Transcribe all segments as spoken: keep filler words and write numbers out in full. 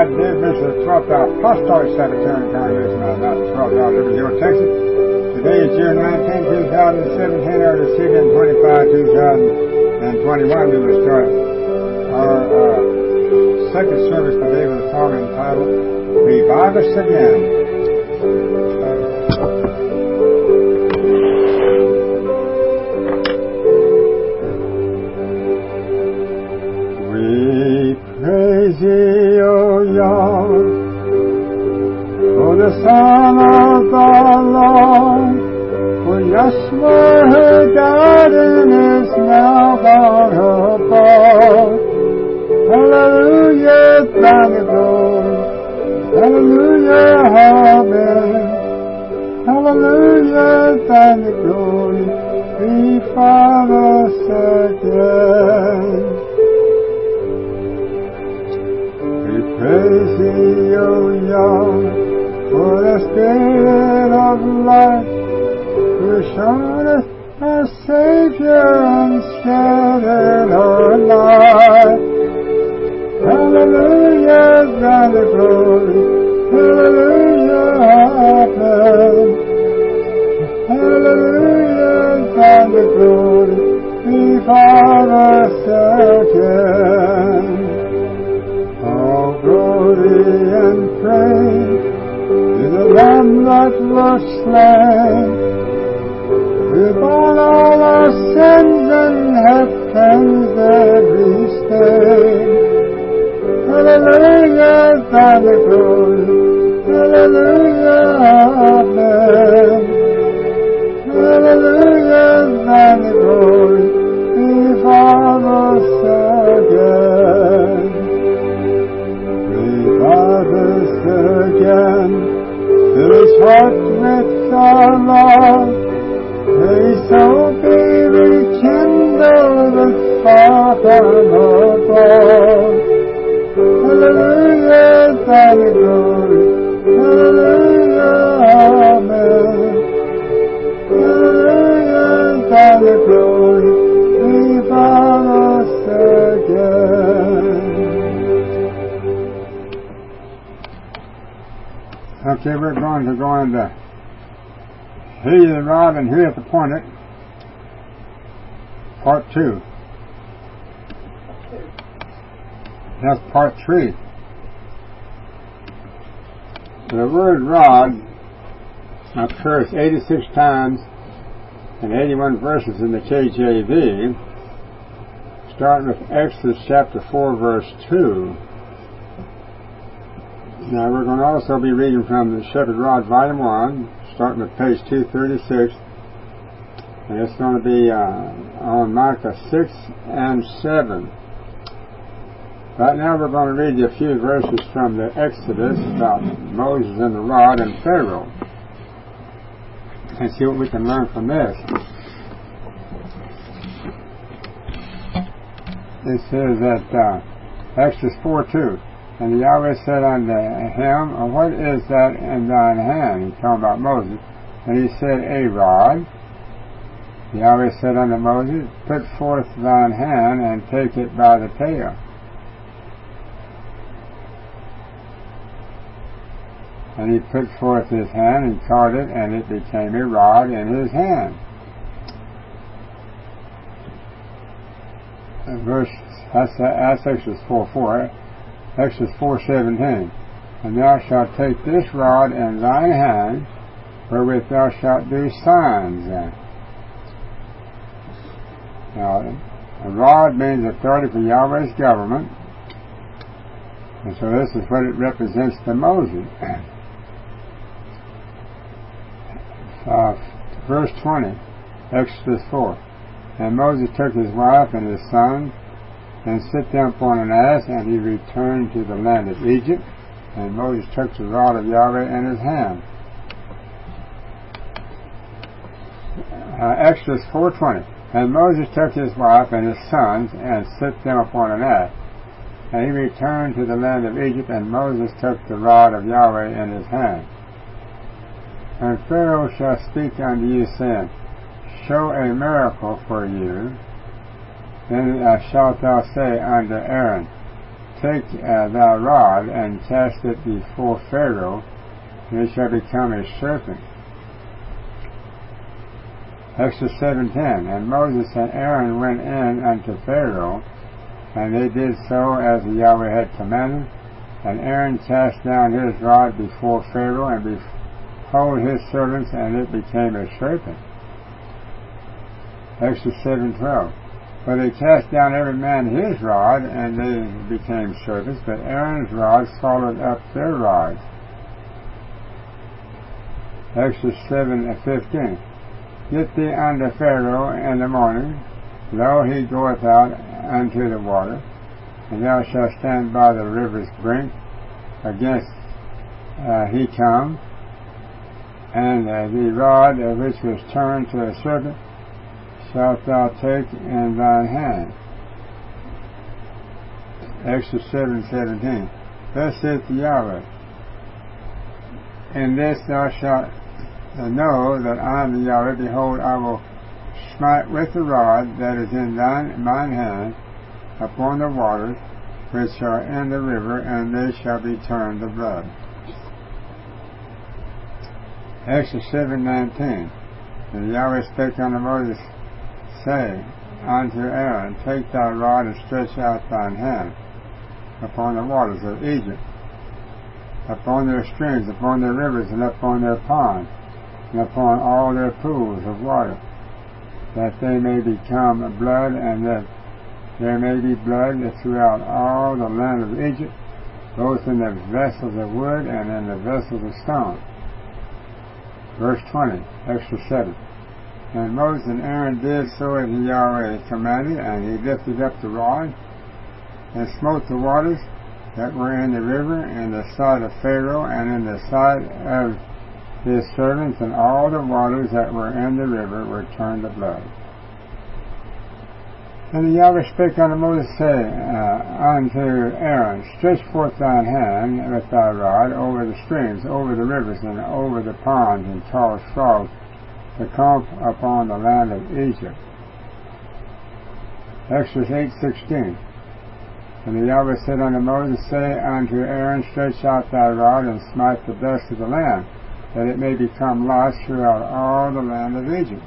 I did visit the twelfth Apostolic Sabbatarian Congregation out of twelfth hour, Liberty, Texas. Today is June nineteenth, two thousand seventeen, or the second twenty-five, two thousand twenty-one. We will start our uh, second service today with a song entitled Revive Us Again. Praise ye, O Yahweh, for the Son of the Lord, for Yeshua her garden is now gone above. Hallelujah, thine the glory. Hallelujah, amen. Hallelujah, thine the glory. Revive us again. Praise thee, O Yahweh, for the Spirit of life, who shone us our Savior and scattered our light. Hallelujah, thine the glory. Hallelujah, amen. Hallelujah, thine the glory. Revive us again. All glory and praise to the Lamb that was slain, with all our sins and hath cleansed every stain. Hallelujah, thine the glory. Hallelujah, amen. Hallelujah, thine the glory. Revive us again. Revive us again, fill his heart with our love, may so be rekindled the fire from above. Hallelujah, thine the glory. Hallelujah, amen. Hallelujah, thine the glory. Revive us again. Okay, we're going to go into He the Rod and He hath appointed, part two. That's part three. The word rod occurs eighty-six times and eighty-one verses in the K J V, starting with Exodus chapter four, verse two. Now we're going to also be reading from the Shepherd Rod, Volume one, starting with page two thirty-six. And it's going to be uh, on Micah six and seven. Right now we're going to read you a few verses from the Exodus about Moses and the rod and Pharaoh, and see what we can learn from this. It says that uh, Exodus four two. And Yahweh said unto him, what is that in thine hand? He's talking about Moses. And he said, a rod. Yahweh said unto Moses, put forth thine hand, and take it by the tail. And he put forth his hand, and caught it, and it became a rod in his hand. And verse, that's, that's Exodus four four. Exodus four seventeen. And thou shalt take this rod in thine hand, wherewith thou shalt do signs. Now, a rod means authority for Yahweh's government, and so this is what it represents to Moses. uh, verse twenty, Exodus four. And Moses took his wife and his sons, and set them upon an ass, and he returned to the land of Egypt. And Moses took the rod of Yahweh in his hand. Uh, Exodus four twenty. And Moses took his wife and his sons, and set them upon an ass, and he returned to the land of Egypt. And Moses took the rod of Yahweh in his hand. And Pharaoh shall speak unto you, saying, show a miracle for you. Then uh, shalt thou say unto Aaron, take uh, thy rod and cast it before Pharaoh, and it shall become a serpent. Exodus seven ten. And Moses and Aaron went in unto Pharaoh, and they did so as Yahweh had commanded. And Aaron cast down his rod before Pharaoh, and behold his servants, and it became a serpent. Exodus seven twelve. For they cast down every man his rod, and they became serpents, but Aaron's rod swallowed up their rods. Exodus seven fifteen. Get thee unto Pharaoh in the morning, lo, he goeth out unto the water, and thou shalt stand by the river's brink against uh, he come, and uh, the rod uh, which was turned to a serpent shalt thou take in thine hand. Exodus seven seventeen. Thus saith Yahweh, in this thou shalt know that I am the Yahweh. Behold, I will smite with the rod that is in thine mine hand upon the waters which are in the river, and they shall be turned to blood. Exodus seven nineteen. And Yahweh spake unto Moses, say unto Aaron, take thy rod and stretch out thine hand upon the waters of Egypt, upon their streams, upon their rivers, and upon their ponds, and upon all their pools of water, that they may become blood, and that there may be blood throughout all the land of Egypt, both in the vessels of wood and in the vessels of stone. Verse twenty, Exodus seven. And Moses and Aaron did so as Yahweh commanded, and he lifted up the rod, and smote the waters that were in the river in the sight of Pharaoh, and in the sight of his servants, and all the waters that were in the river were turned to blood. And Yahweh spake unto Moses, saying uh, unto Aaron, stretch forth thine hand with thy rod over the streams, over the rivers, and over the ponds, and cause frogs to come upon the land of Egypt. Exodus eight sixteen. And Yahweh said unto Moses, say unto Aaron, stretch out thy rod, and smite the dust of the land, that it may become lice throughout all the land of Egypt.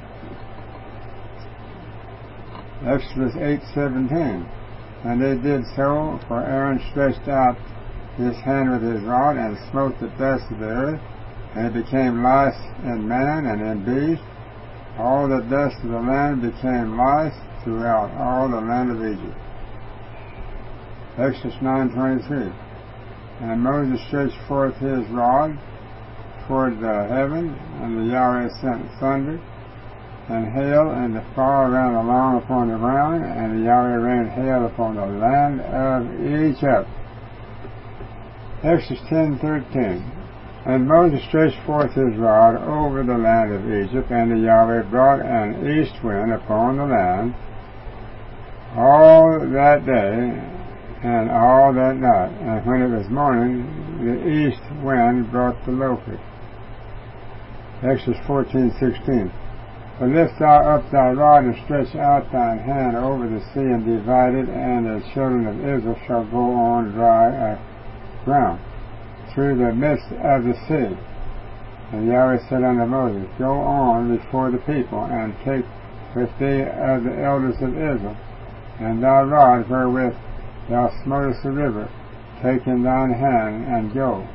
Exodus eight seventeen. And they did so, for Aaron stretched out his hand with his rod, and smote the dust of the earth, and it became lice in man and in beast. All the dust of the land became lice throughout all the land of Egypt. Exodus nine twenty-three. And Moses stretched forth his rod toward the heaven, and the Yahweh sent thunder and hail, and the fire ran along upon the ground, and the Yahweh rained hail upon the land of Egypt. Exodus ten thirteen. And Moses stretched forth his rod over the land of Egypt, and the Yahweh brought an east wind upon the land all that day and all that night. And when it was morning, the east wind brought the locust. Exodus fourteen sixteen. But lift thou up thy rod, and stretch out thine hand over the sea, and divide it, and the children of Israel shall go on dry uh, ground through the midst of the sea. And Yahweh said unto Moses, go on before the people, and take with thee of the elders of Israel, and thy rod wherewith thou smotest the river, take in thine hand, and go.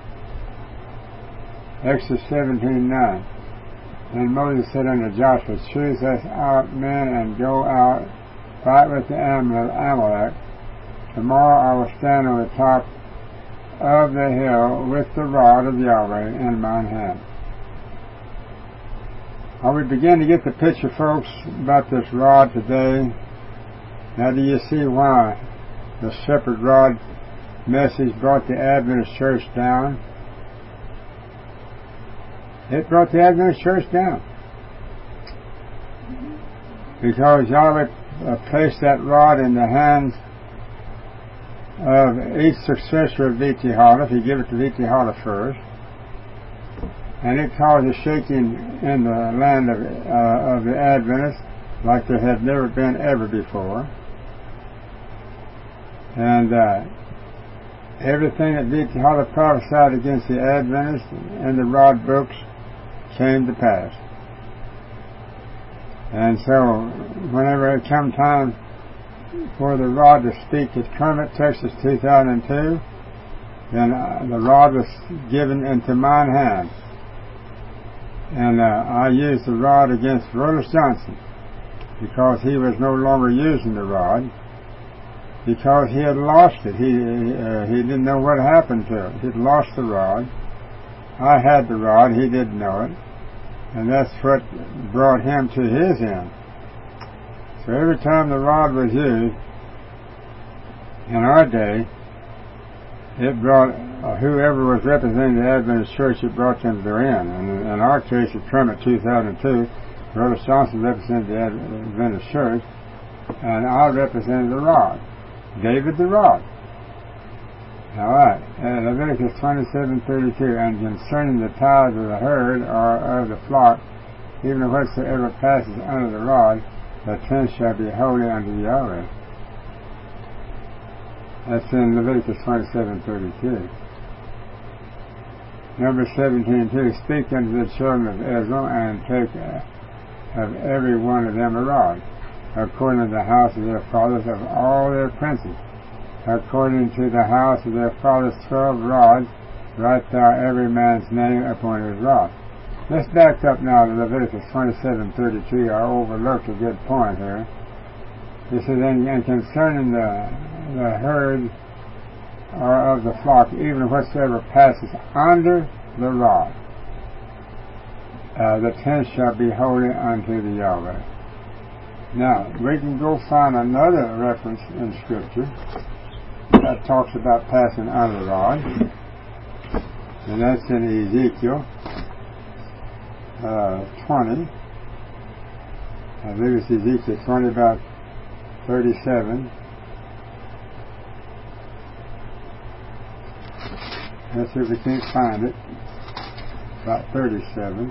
Exodus seventeen nine. And Moses said unto Joshua, choose us out men, and go out, fight with the Amalek. Tomorrow I will stand on the top of the hill with the rod of Yahweh in mine hand. Are we beginning to get the picture, folks, about this rod today? Now, do you see why the shepherd rod message brought the Adventist church down? It brought the Adventist church down because Yahweh uh, placed that rod in the hands of each successor of Vitihada. He gave it to Vitihada first, and it caused a shaking in the land of, uh, of the Adventists like there had never been ever before. And uh, everything that Deepwater prophesied against the Adventists in the rod books came to pass. And so, whenever it come time for the rod to speak at Kermit, Texas, two thousand two, then uh, the rod was given into mine hand. And uh, I used the rod against Rhodes Johnson because he was no longer using the rod, because he had lost it. He uh, he didn't know what happened to it. He'd lost the rod. I had the rod. He didn't know it. And that's what brought him to his end. So every time the rod was used in our day, it brought uh, whoever was representing the Adventist Church, it brought them to their end. And in our case, at Kermit two thousand two, Rhodes Johnson represented the Adventist Church, and I represented the rod. David the rod. All right. Uh, Leviticus twenty-seven thirty-two, and concerning the tithes of the herd or of the flock, even whatsoever passes under the rod, the tenth shall be holy unto Yahweh. That's in Leviticus twenty-seven thirty-two. Number seventeen two, speak unto the children of Israel, and take uh, of every one of them a rod, according to the house of their fathers, of all their princes. According to the house of their fathers, twelve rods, write thou every man's name upon his rod. Let's back up now to Leviticus twenty-seven thirty-two. I overlooked a good point here. This is in, in concerning the, the herd or of the flock, even whatsoever passes under the rod, uh, the tenth shall be holy unto the Yahweh. Now, we can go find another reference in Scripture that talks about passing under the rod, and that's in Ezekiel uh, twenty. I believe it's Ezekiel twenty, about thirty-seven. Let's see if we can't find it. About thirty-seven.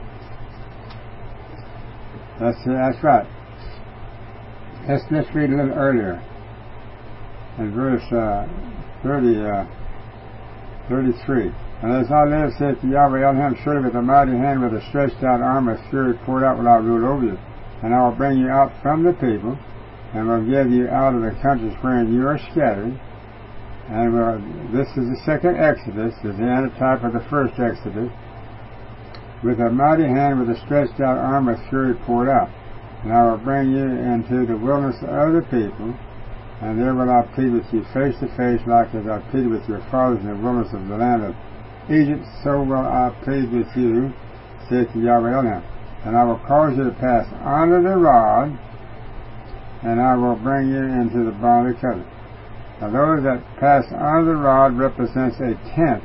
That's that's right. Let's just read a little earlier. In verse uh, thirty, uh, thirty-three. And as I live, saith Yahweh Elohim, surely with a mighty hand, with a stretched out arm, with fury poured out, will I rule over you. And I will bring you out from the people, and will give you out of the countries wherein you are scattered. And will, this is the second Exodus, is the antitype of the first Exodus. With a mighty hand, with a stretched out arm, with fury poured out. And I will bring you into the wilderness of the people, and there will I plead with you face to face, like as I pleaded with your fathers in the wilderness of the land of Egypt, so will I plead with you, saith Yahweh Elohim. And I will cause you to pass under the rod, and I will bring you into the bond of the covenant. Now those that pass under the rod represents a tenth.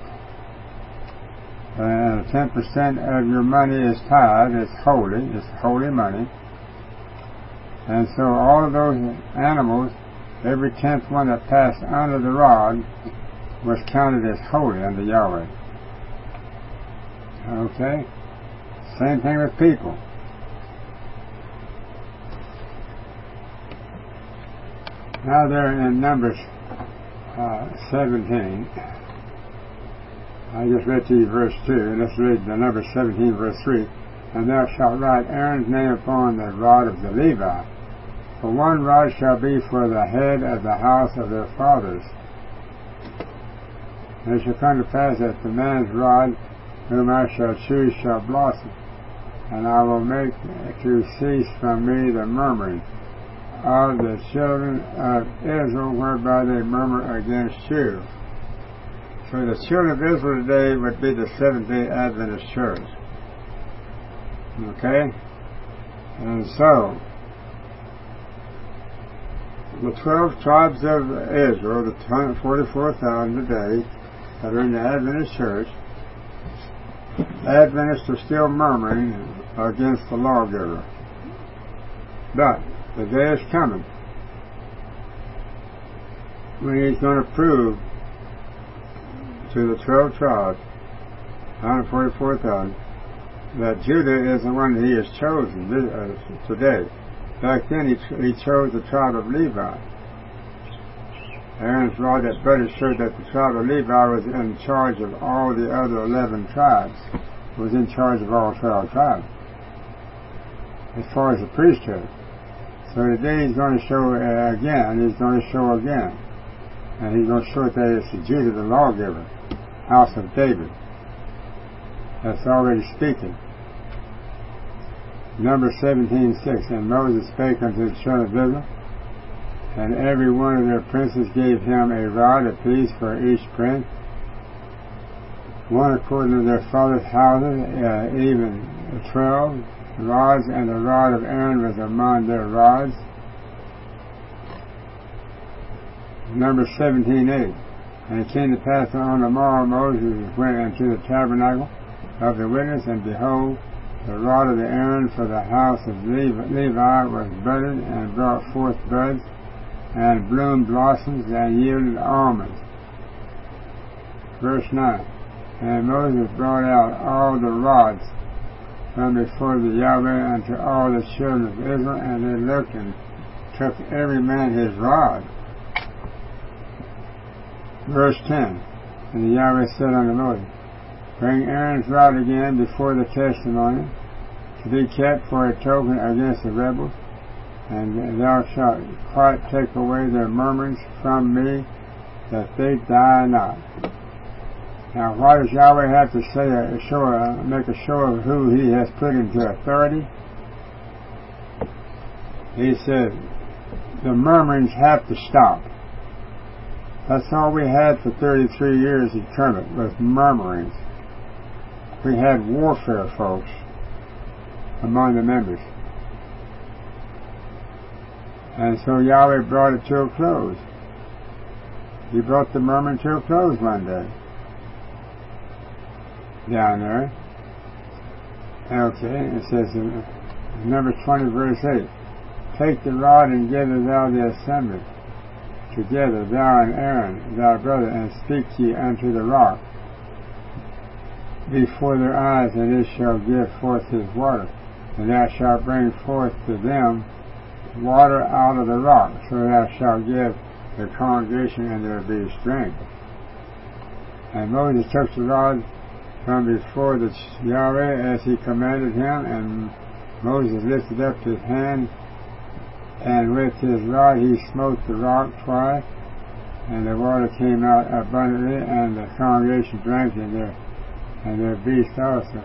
And ten percent of your money is tithe, it's holy, it's holy money. And so all of those animals, every tenth one that passed under the rod was counted as holy unto Yahweh. Okay? Same thing with people. Now they're in Numbers uh, seventeen. I just read to you verse two, and let's read the Numbers seventeen, verse three. And thou shalt write Aaron's name upon the rod of the Levite. For one rod shall be for the head of the house of their fathers. And it shall come to pass that the man's rod whom I shall choose shall blossom, and I will make to cease from me the murmuring of the children of Israel, whereby they murmur against you. So the children of Israel today would be the Seventh-day Adventist Church. Okay? And so, the twelve tribes of Israel, the one hundred forty-four thousand today, that are in the Adventist Church, Adventists are still murmuring against the lawgiver. But the day is coming when he's going to prove to the twelve tribes, one hundred forty-four thousand, that Judah is the one that he has chosen today. Back then he, he chose the tribe of Levi. Aaron's rod that budded showed that the tribe of Levi was in charge of all the other eleven tribes. It was in charge of all twelve tribes as far as the priesthood. So today he's going to show uh, again, he's going to show again. And he's going to show that it's Judah, the lawgiver, house of David. That's already speaking. Numbers seventeen six. And Moses spake unto the children of Israel, and every one of their princes gave him a rod apiece for each prince, one according to their fathers' houses, uh, even twelve rods, and the rod of Aaron was among their rods. Numbers seventeen eight. And it came to pass on the morrow Moses went into the tabernacle of the witness, and behold, the rod of the Aaron for the house of Levi was budded, and brought forth buds, and bloomed blossoms, and yielded almonds. Verse nine. And Moses brought out all the rods from before the Yahweh unto all the children of Israel, and they looked and took every man his rod. Verse ten. And the Yahweh said unto Moses, Bring Aaron's rod again before the testimony, to be kept for a token against the rebels, and thou shalt quite take away their murmurings from me, that they die not. Now, why does Yahweh have to say a show, a, make a show of who he has put into authority? He said the murmurings have to stop. That's all we had for thirty-three years in Kermit, was murmurings. We had warfare, folks, among the members. And so Yahweh brought it to a close. He brought the murmuring to a close one day. Down there. Okay, it says in Numbers twenty, verse eight, Take the rod and gather thou the assembly together, thou and Aaron, thy brother, and speak ye unto the rock before their eyes, and it shall give forth his water. And thou shalt bring forth to them water out of the rock, so thou shalt give the congregation, and there be strength. And Moses took the rod from before the Yahweh as he commanded him, and Moses lifted up his hand, and with his rod he smote the rock twice, and the water came out abundantly, and the congregation drank, and their, and their beasts also.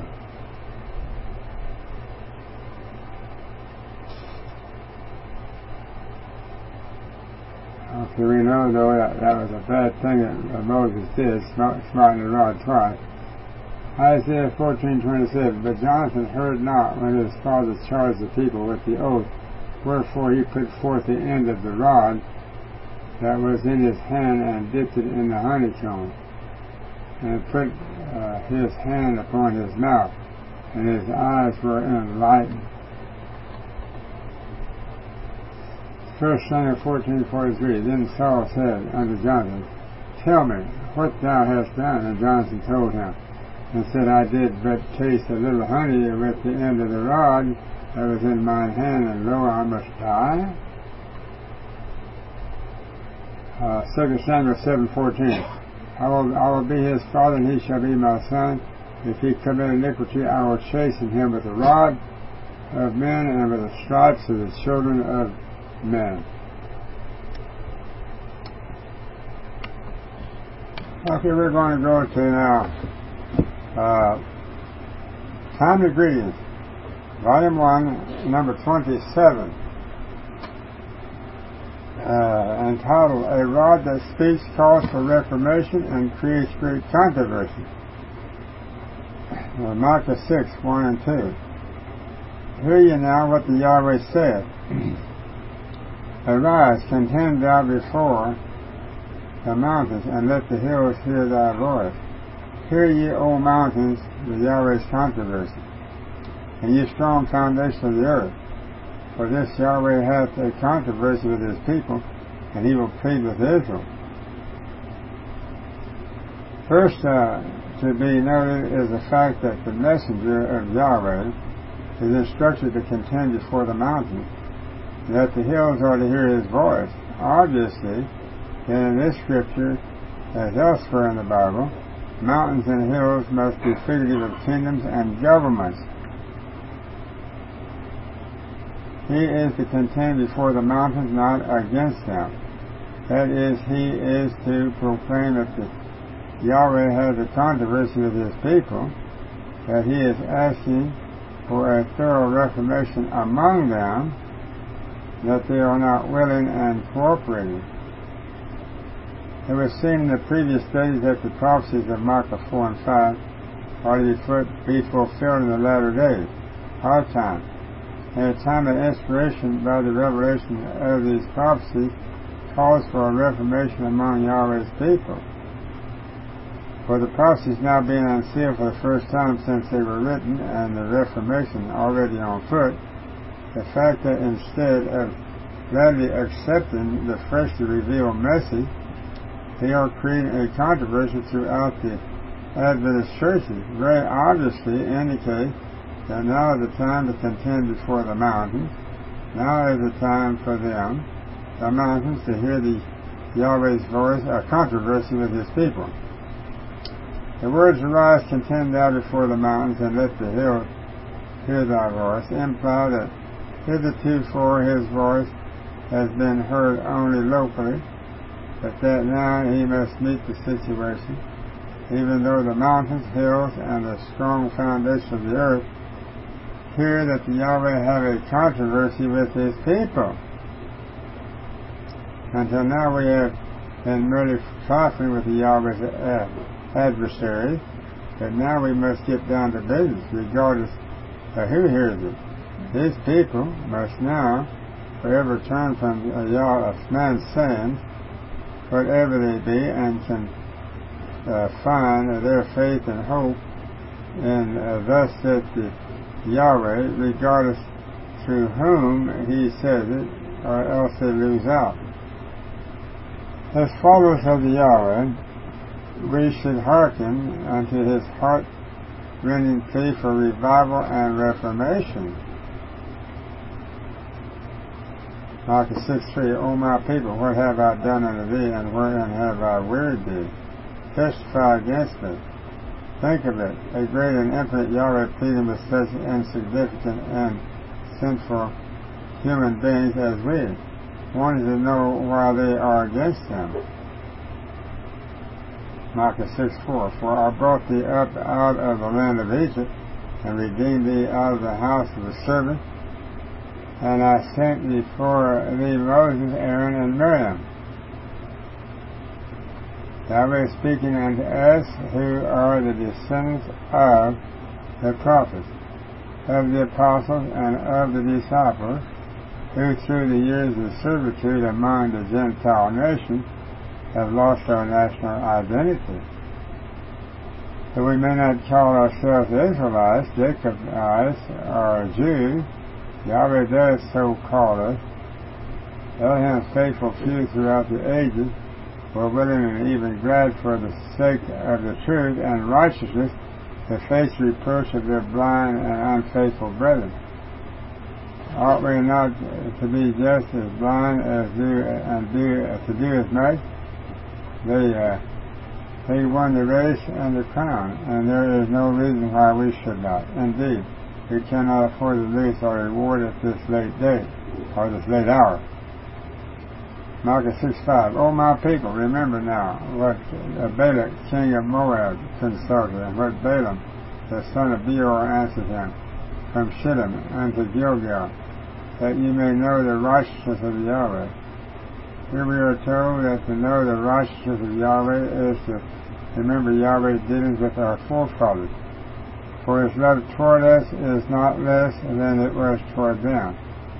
Okay, we know though that that was a bad thing that Moses did, smiting the rod twice. Isaiah fourteen twenty-seven. But Jonathan heard not when his father charged the people with the oath, wherefore he put forth the end of the rod that was in his hand, and dipped it in the honeycomb, and put uh, his hand upon his mouth, and his eyes were enlightened. First Samuel fourteen forty-three. Then Saul said unto Jonathan, Tell me what thou hast done. And Jonathan told him, and said, I did but taste a little honey with the end of the rod that was in mine hand, and lo, I must die. Uh, Second Samuel seven fourteen. I will, I will be his father, and he shall be my son. If he commit iniquity, I will chasten him with the rod of men, and with the stripes of the children of men. Okay, we're going to go to now uh, Timely Greetings, Volume one, number twenty-seven, uh, entitled A Rod That Speaks Calls for Reformation and Creates Great Controversy. Uh, Micah six, one and two. Hear ye now what the Yahweh said. Arise, contend thou before the mountains, and let the hills hear thy voice. Hear ye, O mountains, the Yahweh's controversy, and ye strong foundations of the earth. For this Yahweh hath a controversy with his people, and he will plead with Israel. First uh, to be noted is the fact that the messenger of Yahweh is instructed to contend before the mountains, that the hills are to hear his voice. Obviously, And in this scripture, as elsewhere in the Bible, mountains and hills must be figurative of kingdoms and governments. He is to contend before the mountains, not against them. That is, he is to proclaim that the Yahweh has a controversy with his people, that he is asking for a thorough reformation among them, that they are not willing and cooperating. It was seen in the previous days that the prophecies of Micah four and five are to be fulfilled in the latter days, our time. In a time of inspiration by the revelation of these prophecies calls for a reformation among Yahweh's people. For the prophecies now being unsealed for the first time since they were written, and the reformation already on foot, the fact that instead of gladly accepting the freshly revealed message, they are creating a controversy throughout the Adventist churches, very obviously indicate that now is the time to contend before the mountains. Now is the time for them, the mountains, to hear the Yahweh's voice, a controversy with his people. The words "arise, contend thou before the mountains, and let the hills hear thy voice" imply that heretofore his voice has been heard only locally, but that now he must meet the situation, even though the mountains, hills, and the strong foundation of the earth hear that the Yahweh have a controversy with his people. Until now we have been merely trifling with the Yahweh's adversaries, but now we must get down to business, regardless of who hears it. His people must now forever turn from a Yah, a man's sins, whatever they be, and can uh, find uh, their faith and hope in uh, thus that the Yahweh, regardless through whom he says it, or else they lose out. As followers of the Yahweh, we should hearken unto his heart-rending plea for revival and reformation. Micah six three, O my people, what have I done unto thee, and wherein have I wearied thee? Testify against me. Think of it, a great and infinite Yahweh pleading with such insignificant and sinful human beings as we, wanting to know why they are against him. Micah six four, for I brought thee up out of the land of Egypt, and redeemed thee out of the house of the servant, and I sent before thee Moses, Aaron, and Miriam. Yahweh speaking unto us who are the descendants of the prophets, of the apostles, and of the disciples, who through the years of servitude among the Gentile nations have lost our national identity. Though we may not call ourselves Israelites, Jacobites, or Jews, Yahweh does so call us. Elohim's faithful few throughout the ages were willing and even glad for the sake of the truth and righteousness to face reproach of their blind and unfaithful brethren. Ought we not to be just as blind as do and do to do as much? They uh, they won the race and the crown, and there is no reason why we should not. Indeed, we cannot afford to lose our reward at this late day, or this late hour. Micah six five, O my people, remember now what Balak, king of Moab, consulted, and what Balaam, the son of Beor, answered him, from Shittim unto Gilgal, that ye may know the righteousness of Yahweh. Here we are told that to know the righteousness of Yahweh is to remember Yahweh's dealings with our forefathers. For his love toward us is not less than it was toward them.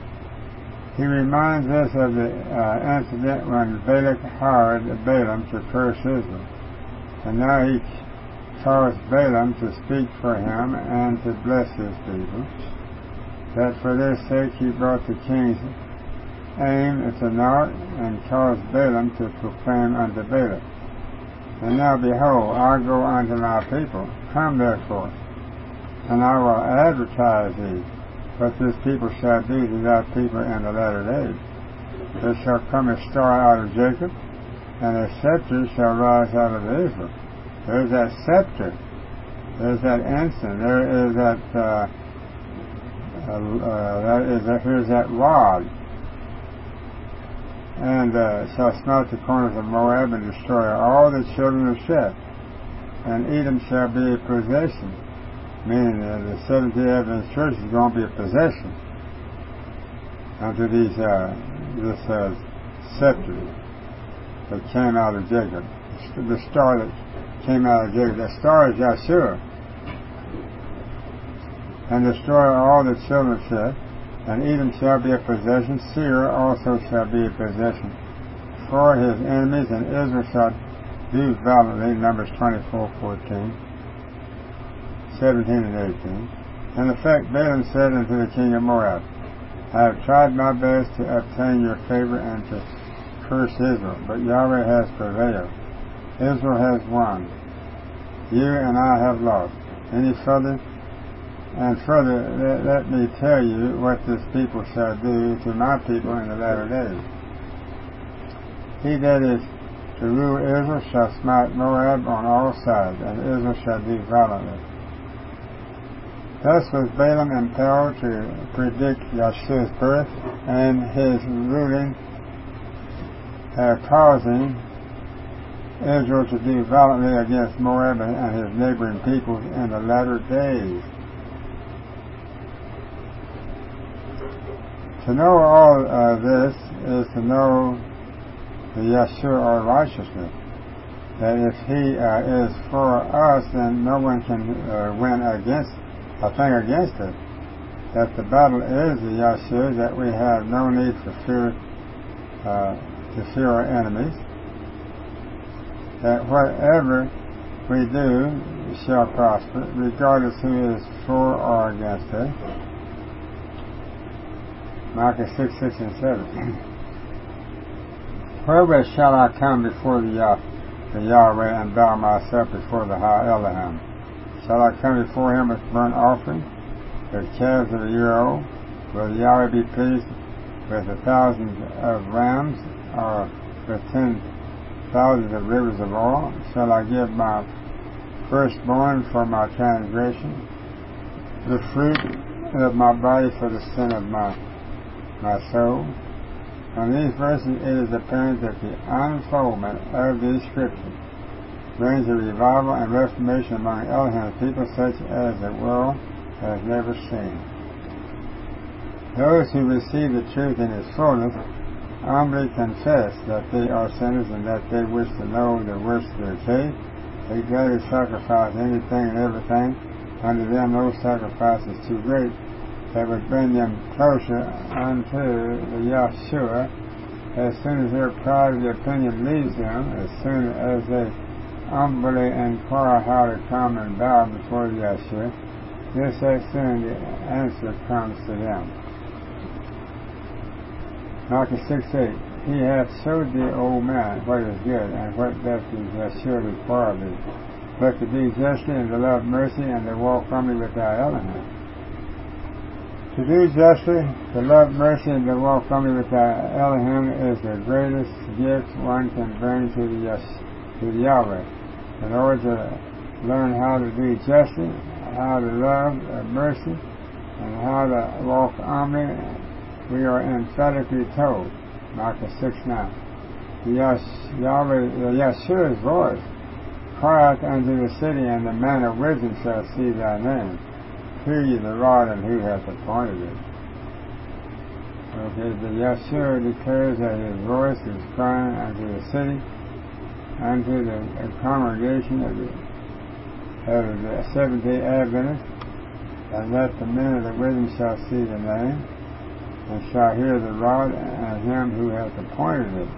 He reminds us of the uh, incident when Balak hired Balaam to curse Israel. And now he caused Balaam to speak for him and to bless his people. That for their sake he brought the king's aim to naught, and caused Balaam to proclaim unto Balak, and now behold, I go unto my people, come therefore, and I will advertise thee what this people shall do to thy people in the latter days. There shall come a star out of Jacob, and a scepter shall rise out of Israel. There's that scepter. There's that ensign. There is that, uh, uh, uh, that is that, here's that rod. And uh, shall smite the corners of Moab and destroy all the children of Sheth. And Edom shall be a possession. Meaning uh, the Seventh-day Adventist Church is going to be a possession unto these, uh, this uh, scepter that came out of Jacob. The star that came out of Jacob. The star is Yeshua. And destroy all the children of Sheth. And Edom shall be a possession. Seir also shall be a possession for his enemies. And Israel shall do valiantly. Numbers twenty-four fourteen, seventeen and eighteen. In effect, Balaam said unto the king of Moab, I have tried my best to obtain your favor and to curse Israel, but Yahweh has prevailed. Israel has won. You and I have lost. Any further? And further, let, let me tell you what this people shall do to my people in the latter days. He that is to rule Israel shall smite Moab on all sides, and Israel shall do violently. Thus was Balaam impelled to predict Yeshua's birth and his ruling, uh, causing Israel to do violently against Moab and his neighboring peoples in the latter days. To know all uh, this is to know the Yeshua or righteousness. That if he uh, is for us, then no one can uh, win against a thing against it. That the battle is the Yeshua, that we have no need for fear uh, to fear our enemies. That whatever we do shall prosper, regardless who is for or against it. Micah six, six and seven. Wherewith shall I come before the, Yah- the Yahweh and bow myself before the high Elohim? Shall I come before him with burnt offering, with calves of a year old? Will the Yahweh be pleased with a thousand of rams, or with ten thousands of rivers of oil? Shall I give my firstborn for my transgression, the fruit of my body for the sin of my my soul? From these verses it is apparent that the unfoldment of these scriptures brings a revival and reformation among Elohim's people such as the world has never seen. Those who receive the truth in its fullness humbly confess that they are sinners and that they wish to know the worst of their faith. They gladly sacrifice anything and everything. Unto them no sacrifice is too great that would bring them closer unto the Yeshua. As soon as their pride of opinion leaves them, as soon as they humbly inquire how to come and bow before the Yeshua, just as soon the answer comes to them. Micah six eight. He hath showed thee, O man, what is good, and what doth the Yeshua require of thee, but to do justly and to love mercy and to walk humbly with thy Elohim. To do justly, to love mercy, and to walk humbly with thy Elohim is the greatest gift one can bring to the, Yes, to the Yahweh. In order to learn how to do justly, how to love mercy, and how to walk humbly, we are emphatically told, Micah six nine, the Yahweh, the Yeshua's voice crieth unto the city, and the man of wisdom shall see thy name. Hear ye the rod, and who hath appointed it? Okay, the Yeshua declares that his voice is crying unto the city, unto the congregation of the, of the Seventh-day Adventists, and that the men of the wisdom shall see the name, and shall hear the rod, and him who hath appointed it.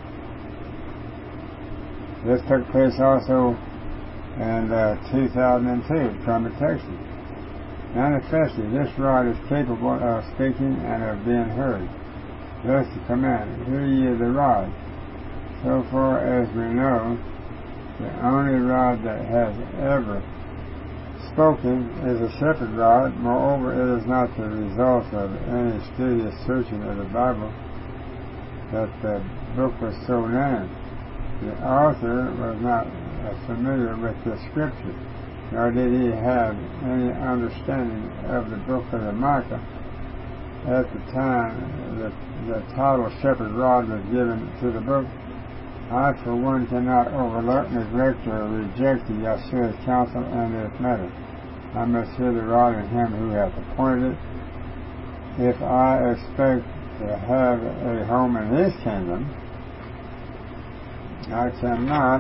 This took place also in uh, two thousand two, Trumpet, Texas. Manifestly, this rod is capable of speaking and of being heard. Thus the command, hear ye the rod. So far as we know, the only rod that has ever spoken is a shepherd rod. Moreover, it is not the result of any studious searching of the Bible that the book was so named. The author was not familiar with the scripture, nor did he have any understanding of the book of the Micah at the time that the title Shepherd Rod was given to the book. I, for one, cannot overlook, neglect, or reject the Yahshua's counsel in this matter. I must hear the rod in him who hath appointed it. If I expect to have a home in his kingdom, I cannot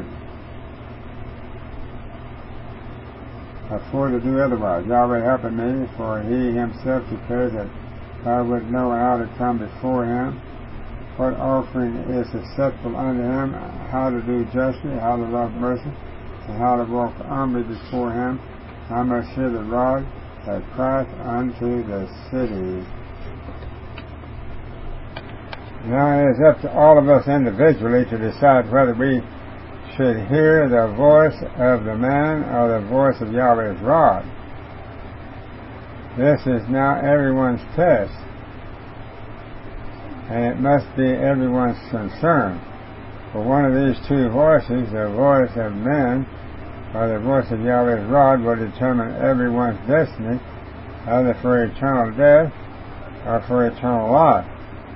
afford to do otherwise. Yahweh helping me, for he himself declared that I would know how to come before him, what offering is acceptable unto him, how to do justly, how to love mercy, and how to walk humbly before him. I must hear the rod that crieth unto the city. Now it is up to all of us individually to decide whether we should hear the voice of the man or the voice of Yahweh's rod. This is now everyone's test, and it must be everyone's concern. For one of these two voices, the voice of man or the voice of Yahweh's rod, will determine everyone's destiny, either for eternal death or for eternal life.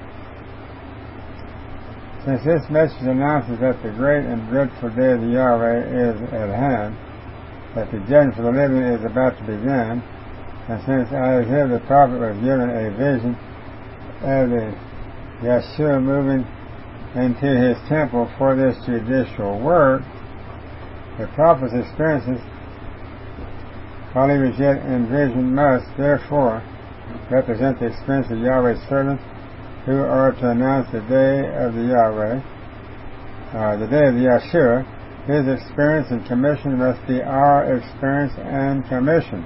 Since this message announces that the great and dreadful day of Yahweh is at hand, that the judgment for the living is about to begin, and since Isaiah the prophet was given a vision of the Yahshua moving into his temple for this judicial work, the prophet's experiences while he was yet in vision must, therefore, represent the experience of Yahweh's servants who are to announce the day of the Yahweh, uh, the day of the Yahshua. His experience and commission must be our experience and commission.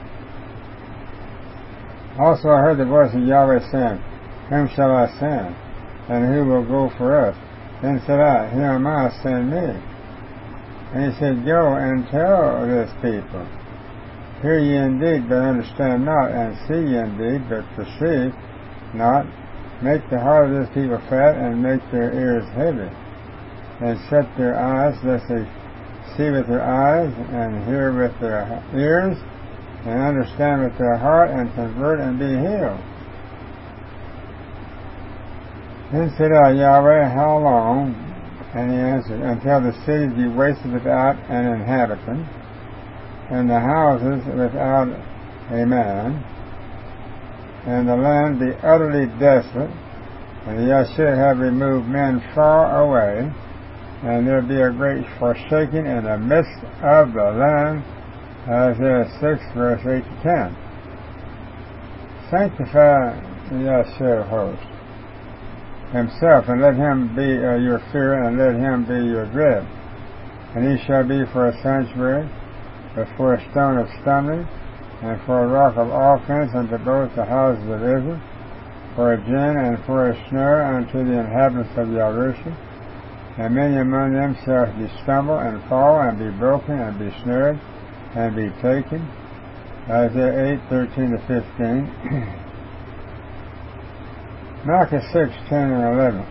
Also I heard the voice of Yahweh saying, Whom shall I send? And who will go for us? Then said I, Here am I, send me. And he said, Go and tell this people, Hear ye indeed, but understand not, and see ye indeed, but perceive not. Make the heart of this people fat, and make their ears heavy, and shut their eyes, lest they see with their eyes, and hear with their ears, and understand with their heart, and convert and be healed. Then said I, Yahweh, how long? And he answered, Until the cities be wasted without an inhabitant, and the houses without a man, and the land be utterly desolate, and the Yahshua have removed men far away, and there be a great forsaking in the midst of the land. Isaiah six, verse eight to ten. Sanctify the Yahshua host himself, and let him be uh, your fear, and let him be your dread. And he shall be for a sanctuary, but for a stone of stumbling, and for a rock of offense unto both the houses of Israel, for a gin and for a snare unto the inhabitants of Yarushim. And many among them shall be stumble and fall, and be broken, and be snared, and be taken. Isaiah eight, thirteen to fifteen. Micah six, ten and eleven.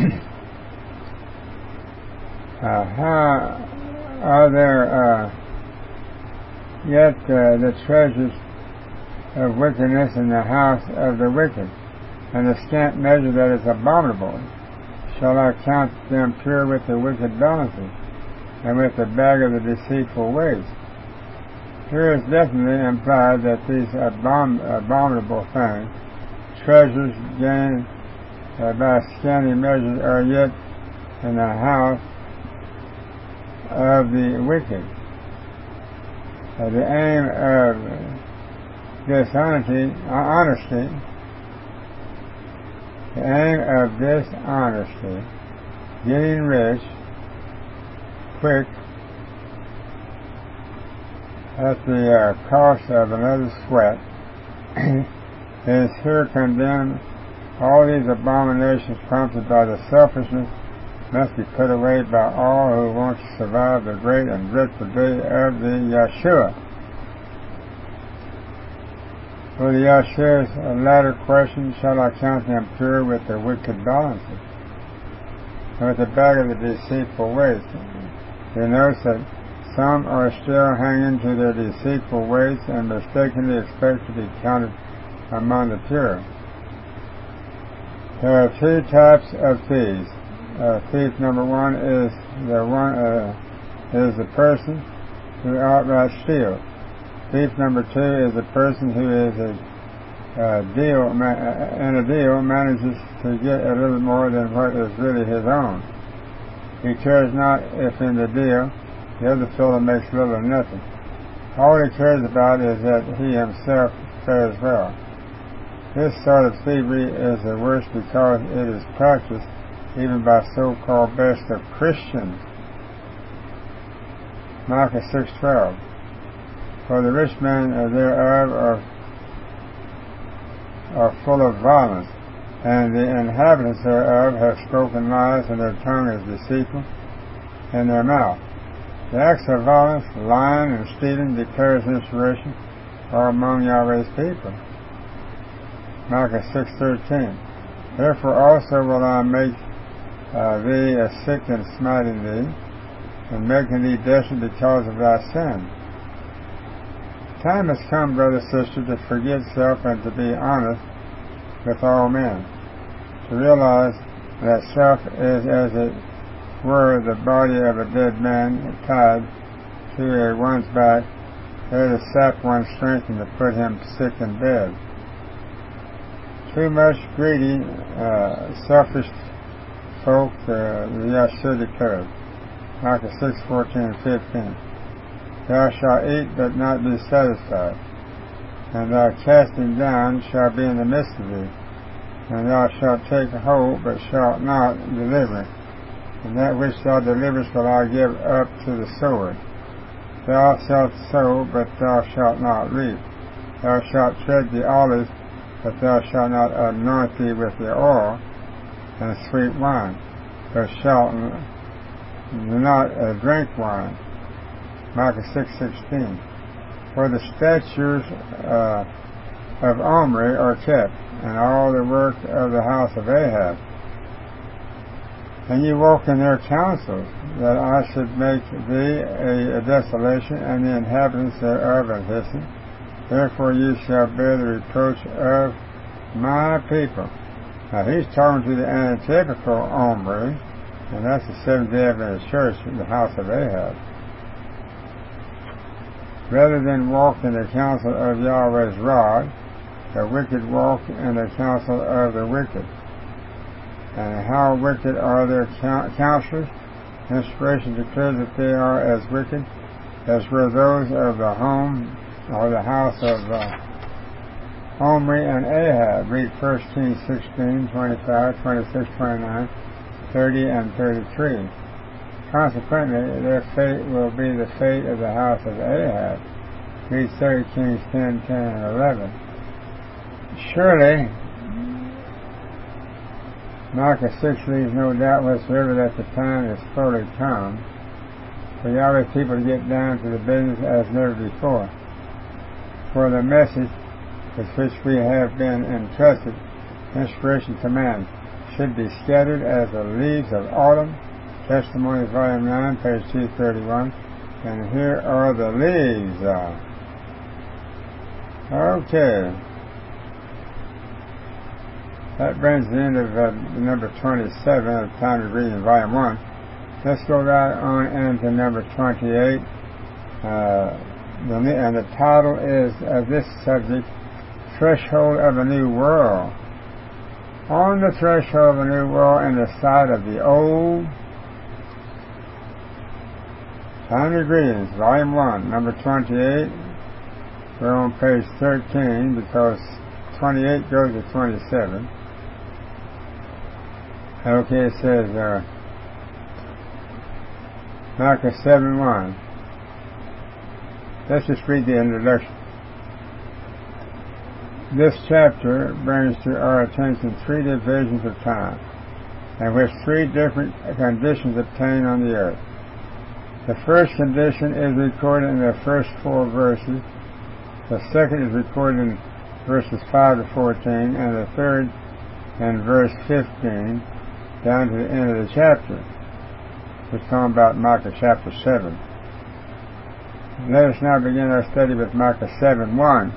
uh, how are there uh, yet uh, the treasures of wickedness in the house of the wicked, and the scant measure that is abominable? Shall I count them pure with the wicked balances, and with the bag of the deceitful ways? Here is definitely implied that these abom- abominable things, treasures gained uh, by scanty measures, are yet in the house of the wicked. Uh, the aim of dishonesty, uh, honesty, the aim of dishonesty, getting rich quick at the uh, cost of another's sweat, is here condemned. All these abominations prompted by the selfishness must be put away by all who want to survive the great and dreadful day of the Yahshua. For the Yahshua's latter question, shall I count them pure with the wicked balances? with the bag of the deceitful ways. You notice that some are still hanging to their deceitful ways and mistakenly expect to be counted among the pure. There are two types of thieves. Uh, thief number one is the one uh, is the person who outright steals. Thief number two is the person who is a uh, deal ma- in a deal manages to get a little more than what is really his own. He cares not if in the deal the other fellow makes little or nothing. All he cares about is that he himself fares well. This sort of thievery is the worst because it is practiced even by so-called best of Christians. Micah six twelve. For the rich men thereof are, are full of violence, and the inhabitants thereof have spoken lies, and their tongue is deceitful in their mouth. The acts of violence, lying, and stealing declares inspiration are among Yahweh's people. Micah six thirteen. Therefore also will I make uh, thee a sick and smiting thee, and making thee desolate because of thy sin. Time has come, brother, sister, to forget self and to be honest with all men. To realize that self is as it were the body of a dead man tied to a one's back, there to sap one's strength and to put him sick in bed. Too much greedy, uh, selfish folk, uh, thou should declare. Micah six fourteen and fifteen. Thou shalt eat but not be satisfied, and thy casting down shall be in the midst of thee, and thou shalt take hold but shalt not deliver. And that which thou deliverest will I give up to the sword. Thou shalt sow, but thou shalt not reap. Thou shalt tread the olives, but thou shalt not anoint thee with the oil and sweet wine, but shalt not uh, drink wine. Micah six sixteen. For the statutes uh, of Omri are kept, and all the work of the house of Ahab. And ye walk in their counsels, that I should make thee a, a desolation, and the inhabitants thereof a hissing. Therefore ye shall bear the reproach of my people. Now he's talking to the antitypical Omri, and that's the Seventh-day Adventist Church in the house of Ahab. Rather than walk in the counsel of Yahweh's rod, the wicked walk in the counsel of the wicked. And how wicked are their counselors? Inspiration declares that they are as wicked as were those of the home or the house of uh, Omri and Ahab. Read First Kings sixteen, twenty-five, twenty-six, twenty-nine, thirty, and thirty-three. Consequently, their fate will be the fate of the house of Ahab. Read Second Kings ten, ten, and eleven. Surely, Micah six leaves no doubt whatsoever that the time is fully come for Yahweh's people to get down to the business as never before. For the message with which we have been entrusted, inspiration to man, should be scattered as the leaves of autumn. Testimonies, Volume nine, page two thirty-one. And here are the leaves. Okay. That brings the end of uh, number twenty-seven of the time of reading Volume one. Let's go right on into number twenty-eight. Uh, the, and the title is of this subject, Threshold of a New World. On the threshold of a new world in the sight of the old. Time of Greetings, Volume one, number twenty-eight. We're on page thirteen because twenty-eight goes to twenty-seven. Okay, it says, uh, Micah seven one. Let's just read the introduction. This chapter brings to our attention three divisions of time, in which three different conditions obtain on the earth. The first condition is recorded in the first four verses. The second is recorded in verses five to fourteen, and the third in verse fifteen. down to the end of the chapter. We're talking about Micah chapter seven. Let us now begin our study with Micah seven one.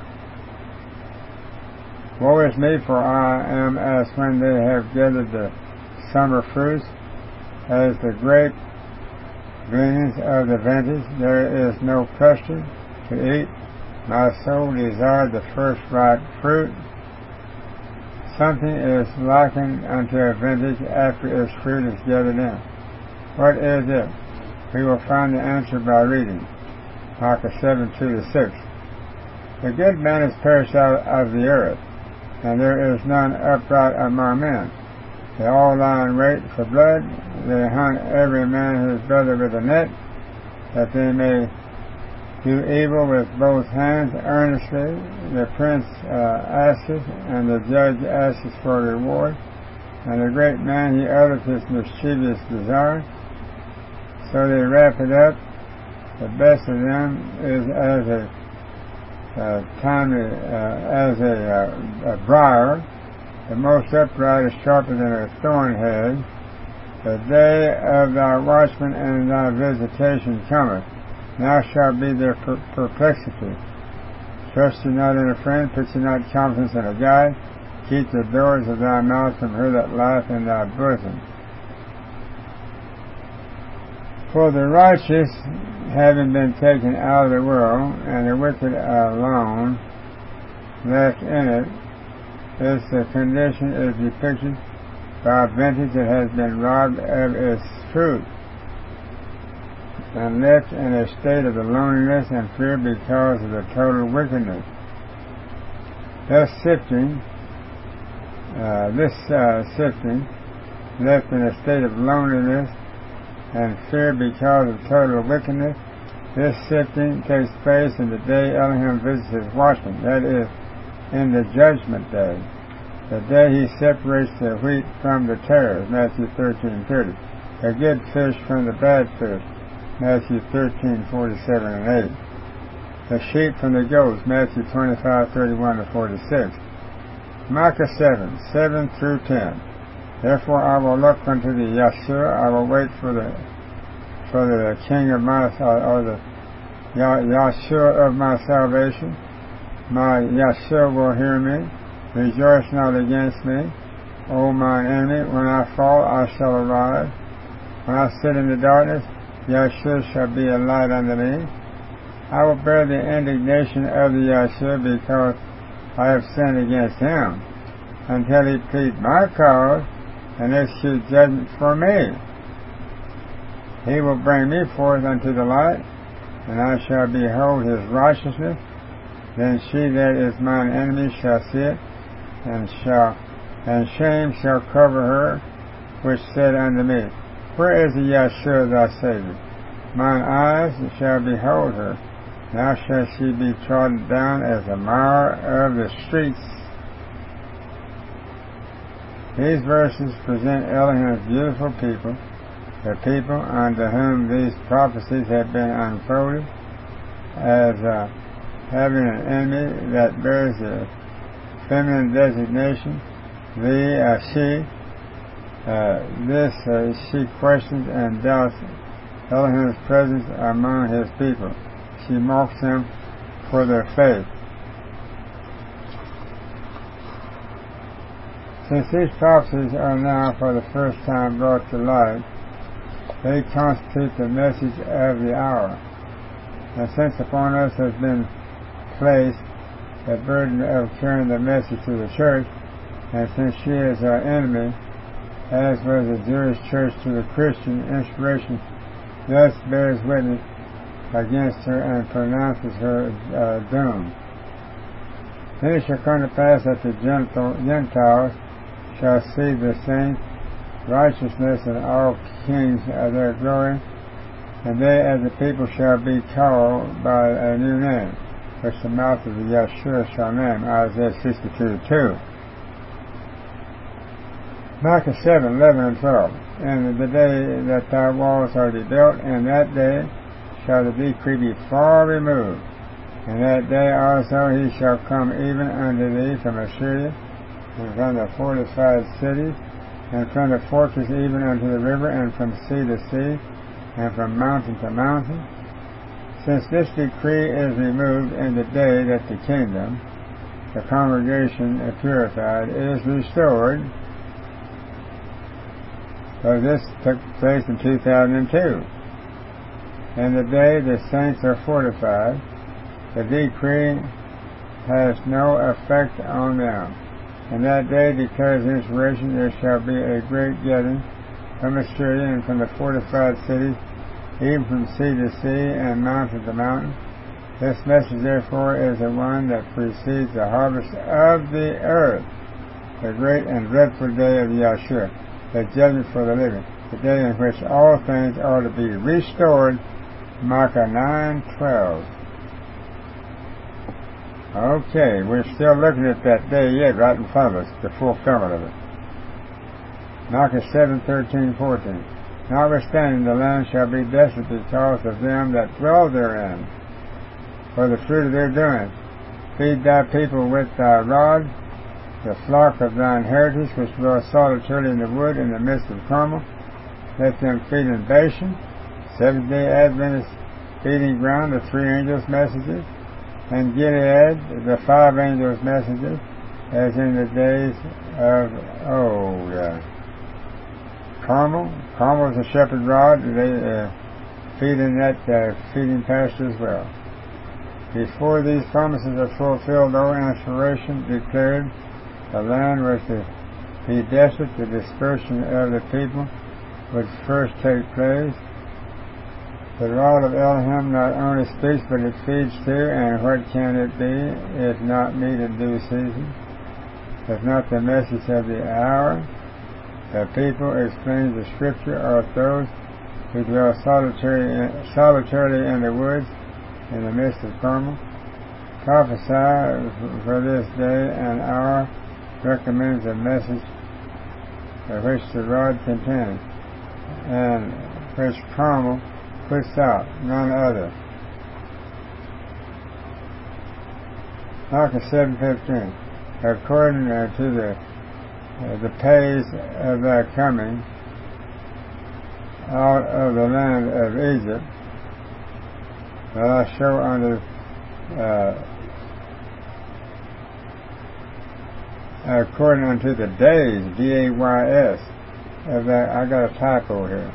Woe is me, for I am as when they have gathered the summer fruits, as the grape gleanings of the vintage. There is no pasture to eat. My soul desired the first ripe fruit. Something is likened unto a vintage after its fruit is gathered in. What is it? We will find the answer by reading Micah seven two to six. The good man is perished out of the earth, and there is none upright among men. They all lie in wait for blood. They hunt every man his brother with a net, that they may do evil with both hands earnestly. The prince uh, asks, and the judge asks for reward. And the great man, he uttereth his mischievous desire. So they wrap it up. The best of them is as a uh, timely, uh, as a, uh, a briar. The most upright is sharper than a thorn head. The day of thy watchman and thy visitation cometh. Now shall be their per- perplexity. Trust ye not in a friend, put ye not confidence in a guide. Keep the doors of thy mouth from her that lieth in thy bosom. For the righteous, having been taken out of the world, and the wicked alone left in it, is the condition is depicted by a vintage that has been robbed of its fruit, and left in a state of loneliness and fear because of the total wickedness. Thus sifting, uh, this uh, sifting, left in a state of loneliness and fear because of total wickedness, this sifting takes place in the day Elohim visits his watchmen, that is, in the judgment day, the day he separates the wheat from the tares, Matthew thirteen thirty, the good fish from the bad fish, Matthew thirteen forty-seven and eight, the sheep from the goats, Matthew twenty-five thirty-one to forty-six. Micah seven seven through ten. Therefore I will look unto the Yeshua, I will wait for the for the King of my or the Yeshua of my salvation. My Yeshua will hear me. Rejoice not against me, O mine enemy. When I fall, I shall arise. When I sit in the darkness, Yeshua shall be a light unto me. I will bear the indignation of the Yeshua, because I have sinned against him, until he plead my cause and execute judgment for me. He will bring me forth unto the light, and I shall behold his righteousness. Then she that is mine enemy shall see it, and shall and shame shall cover her, which said unto me, Where is the Yeshua thy Savior? Mine eyes shall behold her. Now shall she be trodden down as the mire of the streets. These verses present Elohim's beautiful people, the people unto whom these prophecies have been unfolded, as uh, having an enemy that bears the feminine designation, the, uh, she. Uh, this uh, she questions and doubts Elohim's presence among his people. She mocks them for their faith. Since these prophecies are now for the first time brought to light, they constitute the message of the hour. And since upon us has been placed the burden of carrying the message to the church, and since she is our enemy, as was the Jewish church to the Christian, inspiration thus bears witness against her and pronounces her uh, doom. Then it shall come to pass that the Gentiles shall see the same righteousness and all kings of their glory, and they as the people shall be called by a new name, which the mouth of the Yeshua shall name, Isaiah sixty-two two. Micah seven eleven and twelve. And the day that thy walls are rebuilt, in that day shall the decree be far removed. In that day also he shall come even unto thee from Assyria, and from the fortified cities, and from the fortress even unto the river, and from sea to sea, and from mountain to mountain. Since this decree is removed in the day that the kingdom, the congregation purified, is restored, so this took place in two thousand two. In the day the saints are fortified, the decree has no effect on them. In that day declares the inspiration, there shall be a great gathering from Assyria and from the fortified cities, even from sea to sea and mountain to mountain. This message, therefore, is the one that precedes the harvest of the earth, the great and dreadful day of Yahshua, the judgment for the living, the day in which all things are to be restored. Micah nine twelve. Okay, we're still looking at that day yet, right in front of us, the fulfillment of it. Micah seven thirteen fourteen. Notwithstanding, the land shall be desolate because of them that dwell therein, for the fruit of their doing. Feed thy people with thy rod, the flock of thine heritage, which dwell solitarily in the wood in the midst of Carmel. Let them feed in Bashan. Seventh-day Adventist feeding ground, the three angels' messages. And Gilead, the five angels' messages, as in the days of, oh, uh, Carmel. Carmel is a shepherd rod. They uh, feed in that uh, feeding pasture as well. Before these promises are fulfilled, O inspiration declared the land was to be desolate, the dispersion of the people would first take place. The rod of Elohim not only speaks, but it feeds too, and what can it be if not meat in due season? If not the message of the hour? The people, explains the Scripture, are those who dwell solitary, solitarily in the woods, in the midst of Carmel. Prophesy for this day and hour, recommends a message which the rod contains, and which Carmel puts out, none other. Micah seven fifteen. According uh, to the uh, the pace of thy coming out of the land of Egypt, that I show unto uh, according unto the days, D A Y S, of that, I got a typo here,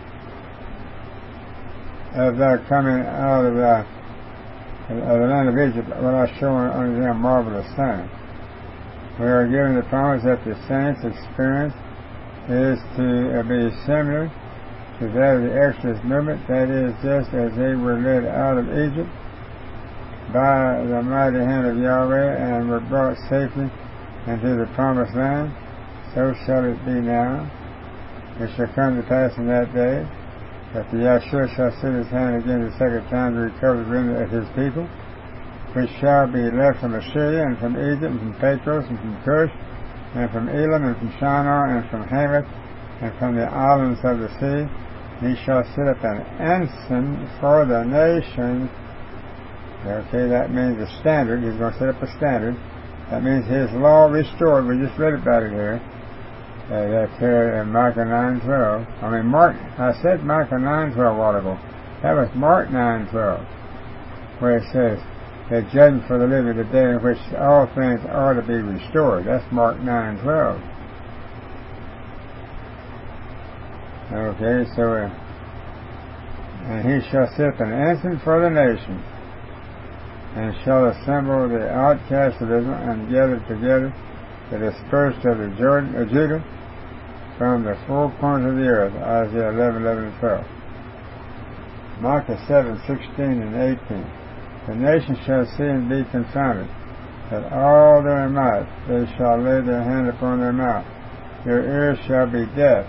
of that coming out of the, of the land of Egypt, what I show unto them marvelous signs. We are given the promise that the saints' experience is to be similar to that of the Exodus movement, that is, just as they were led out of Egypt by the mighty hand of Yahweh and were brought safely into the promised land, so shall it be now. It shall come to pass in that day that the Yahshua shall set his hand again the second time to recover the remnant of his people, which shall be left from Assyria, and from Egypt, and from Patros, and from Cush, and from Elam, and from Shinar, and from Hamath, and from the islands of the sea. He shall set up an ensign for the nations. Okay, that means a standard. He's going to set up a standard. That means his law restored. We just read about it here. Uh, that's here in Micah nine twelve. I mean, Mark, I said Micah nine twelve a while ago. That was Mark nine twelve, where it says, the judgment for the living, the day in which all things are to be restored. That's Mark nine twelve. Okay, so, uh, and he shall set an ensign for the nations, and shall assemble the outcasts of Israel, and gather together the dispersed of the Jordan, uh, Judah, from the four corners of the earth. Isaiah eleven, eleven, and twelve. Micah seven, sixteen, and eighteen. The nations shall see and be confounded, that all their might they shall lay their hand upon their mouth. Their ears shall be deaf.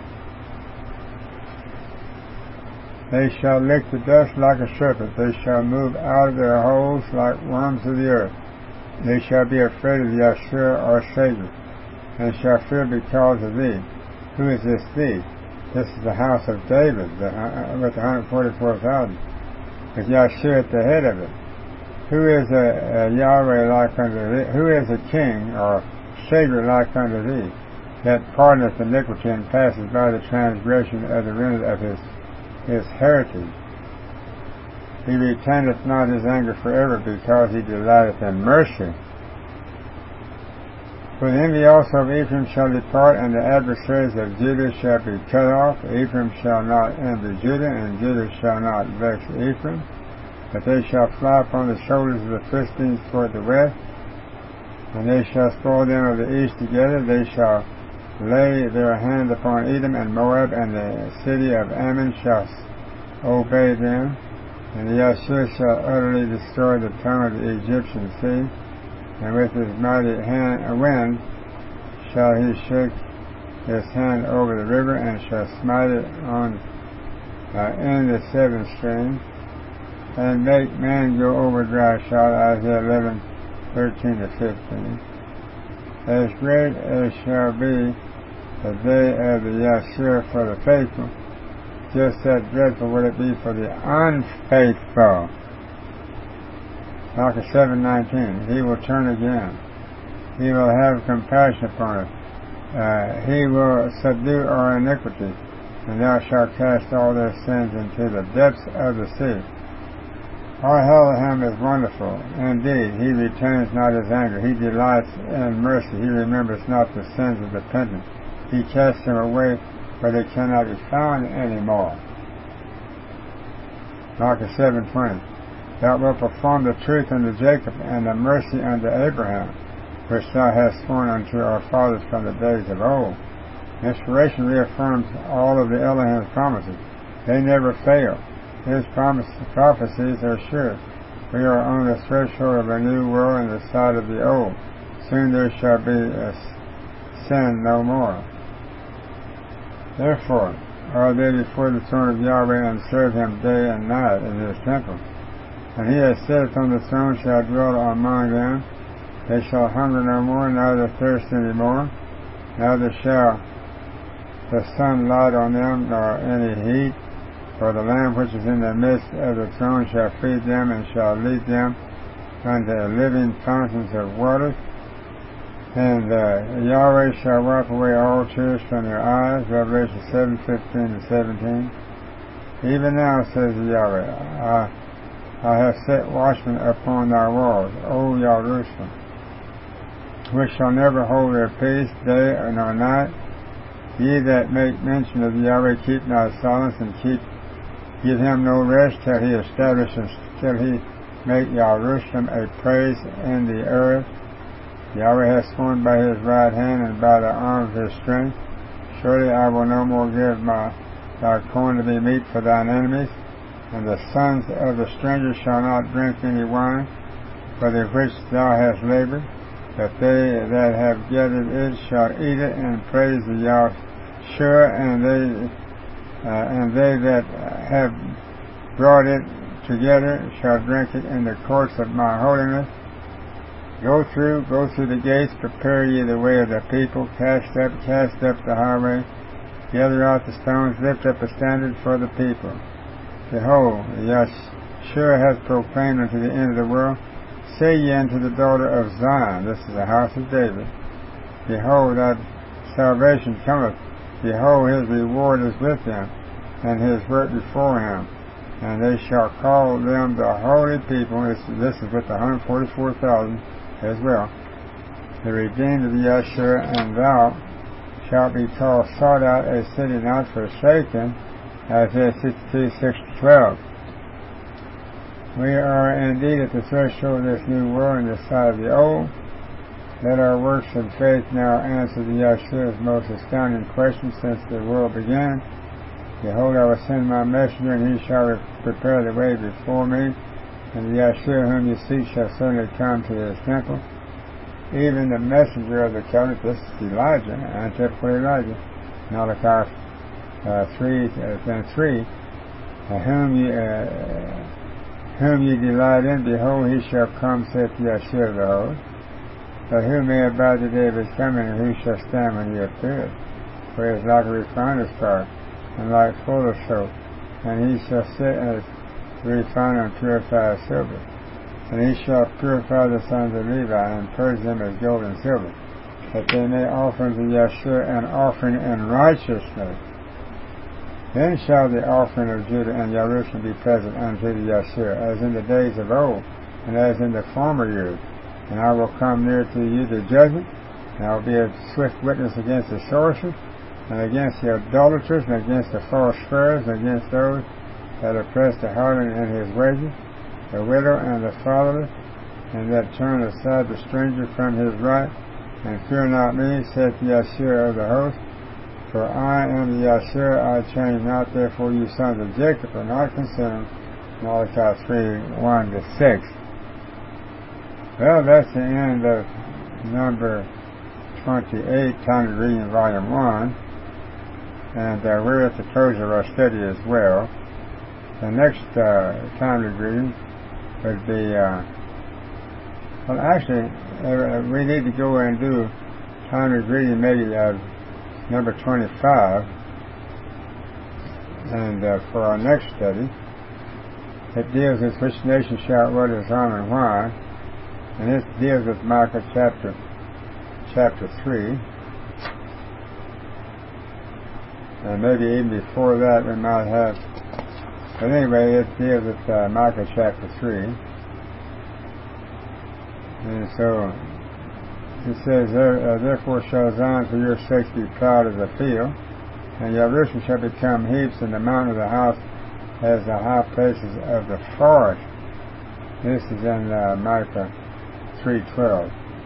They shall lick the dust like a serpent. They shall move out of their holes like worms of the earth. They shall be afraid of Yahshua our Savior, and shall fear because of thee. Who is this thee? This is the house of David, the, uh, with one hundred forty-four thousand, with Yahshua at the head of it. Who is a, a Yahweh like unto thee? Who is a king or Savior like unto thee? that pardoneth iniquity, and passes by the transgression of the remnant of his, his heritage. He retaineth not his anger forever, because he delighteth in mercy. For the envy also of Ephraim shall depart, and the adversaries of Judah shall be cut off. Ephraim shall not envy Judah, and Judah shall not vex Ephraim. But they shall fly upon the shoulders of the Philistines toward the west, and they shall spoil them of the east together. They shall lay their hand upon Edom and Moab, and the city of Ammon shall obey them. And the Ashur shall utterly destroy the tongue of the Egyptian sea, and with his mighty hand, wind shall he shake his hand over the river, and shall smite it on uh, in the seven streams, and make man go over dry shod. Isaiah eleven, thirteen to fifteen. As great as shall be the day of the Ashur for the faithful, just that dreadful will it be for the unfaithful. Micah seven nineteen. He will turn again. He will have compassion upon us. Uh, he will subdue our iniquity, and thou shalt cast all their sins into the depths of the sea. Our Elohim is wonderful. Indeed, he retains not his anger. He delights in mercy. He remembers not the sins of the penitent. He casts them away where they cannot be found anymore. Micah seven twenty. Thou wilt perform the truth unto Jacob, and the mercy unto Abraham, which thou hast sworn unto our fathers from the days of old. Inspiration reaffirms all of the Elohim's promises. They never fail. His promise, prophecies are sure. We are on the threshold of a new world in the sight of the old. Soon there shall be a sin no more. Therefore are they before the throne of Yahweh, and serve him day and night in his temple. And he that sitteth on the throne shall dwell among them. They shall hunger no more, neither thirst any more. Neither shall the sun light on them, nor any heat. For the Lamb which is in the midst of the throne shall feed them, and shall lead them unto living fountains of water. And uh, Yahweh shall wipe away all tears from their eyes. Revelation seven fifteen to seventeen. Even now, says Yahweh, I, I have set watchmen upon thy walls, O Jerusalem, which shall never hold their peace day nor night. Ye that make mention of Yahweh, keep not silence, and keep give him no rest till he establish and till he make Jerusalem a praise in the earth. Yahweh has sworn by his right hand and by the arm of his strength. Surely I will no more give my thy corn to be meat for thine enemies, and the sons of the stranger shall not drink any wine, for the which thou hast labored. But they that have gathered it shall eat it and praise the Yahshua, and they Uh, and they that have brought it together shall drink it in the courts of my holiness. Go through, go through the gates, prepare ye the way of the people, cast up, cast up the highway, gather out the stones, lift up a standard for the people. Behold, Yahshua hath proclaimed unto the end of the world, say ye unto the daughter of Zion, this is the house of David, behold, thy salvation cometh. Behold, his reward is with him, and his work before him. And they shall call them the holy people. This, this is with the one hundred forty-four thousand as well. The redeemed of the Yahshua, and thou shalt be called sought out, a city not forsaken. Isaiah sixty-two, six to twelve. We are indeed at the threshold of this new world in the sight of the old. Let our works of faith now answer the Yahshua's most astounding question since the world began. Behold, I will send my messenger, and he shall prepare the way before me. And the Yahshua whom you seek shall certainly come to his temple. Even the messenger of the covenant, this is Elijah, antitypical Elijah, Malachi uh, three, uh, three, uh, whom you uh, whom you delight in, behold, he shall come, saith the Yahshua of the host. But who may abide the day of his coming, and who shall stand when he appeareth? For he is like a refiner's fire, and like fuller's soap. And he shall sit as the refiner and purify silver. And he shall purify the sons of Levi, and purge them as gold and silver. that they may offer unto Yahshua an offering in righteousness. Then shall the offering of Judah and Jerusalem be present unto the Yahshua, as in the days of old, and as in the former years. And I will come near to you to judgment, and I will be a swift witness against the sorcerers, and against the idolaters, and against the false swearers, and against those that oppress the harlot in his wages, the widow and the fatherless, and that turn aside the stranger from his right. And fear not me, saith the Yahshua of the host, for I am the Yahshua, I change not, therefore you sons of Jacob are not consumed. Malachi three, one to six. Well, that's the end of number twenty-eight, Talmud Reading, Volume one. And uh, we're at the close of our study as well. The next uh, Talmud reading would be, uh, well, actually, uh, we need to go and do Talmud reading maybe uh, number twenty-five. And uh, for our next study, it deals with which nation shall what is on and why. And it deals with Micah chapter chapter three. And maybe even before that we might have, but anyway, it deals with uh, Micah chapter three. And so it says, uh, therefore shall Zion for your sakes be plowed as a field, and Jerusalem shall become heaps, and the mountain of the house as the high places of the forest. This is in uh, Micah three twelve.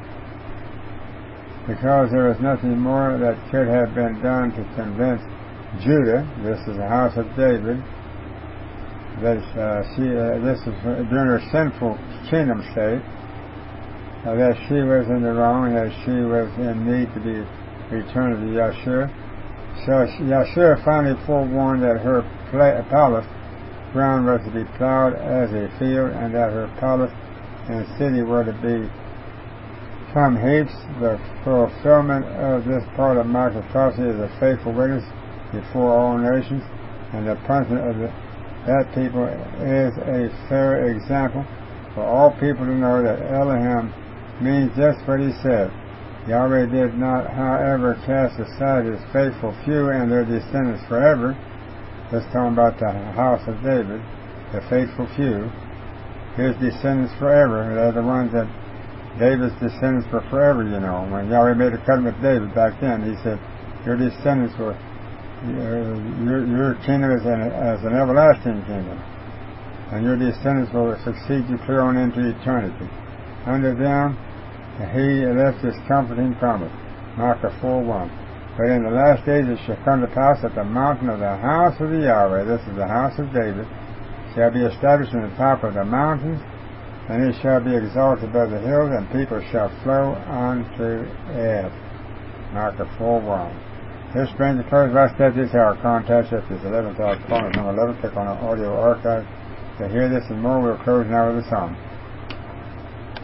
Because there is nothing more that could have been done to convince Judah, this is the house of David, that uh, she, uh, this is during her sinful kingdom state, uh, that she was in the wrong, and that she was in need to be returned to Yahshua. So Yahshua finally forewarned that her palace ground was to be plowed as a field, and that her palace and city were to become heaps. The fulfillment of this part of Micah's prophecy is a faithful witness before all nations, and the punishment of the, that people is a fair example for all people to know that Elohim means just what he said. Yahweh did not, however, cast aside his faithful few and their descendants forever. That's talking about the house of David, the faithful few. His descendants forever. They're the ones that David's descendants were forever, you know. When Yahweh made a covenant with David back then, he said, your descendants were, uh, your, your kingdom is an, as an everlasting kingdom, and your descendants will succeed you clear on into eternity. Under them, he left his comforting promise. Micah four one. But in the last days it shall come to pass that the mountain of the house of the Yahweh, this is the house of David, shall be established in the top of the mountains, and it shall be exalted above the hills, and people shall flow unto it. Micah four one. This brings the close of our study. This is our contest at this eleventh hour. Number eleven. Click on our audio archive to hear this and more. We'll close now with a song.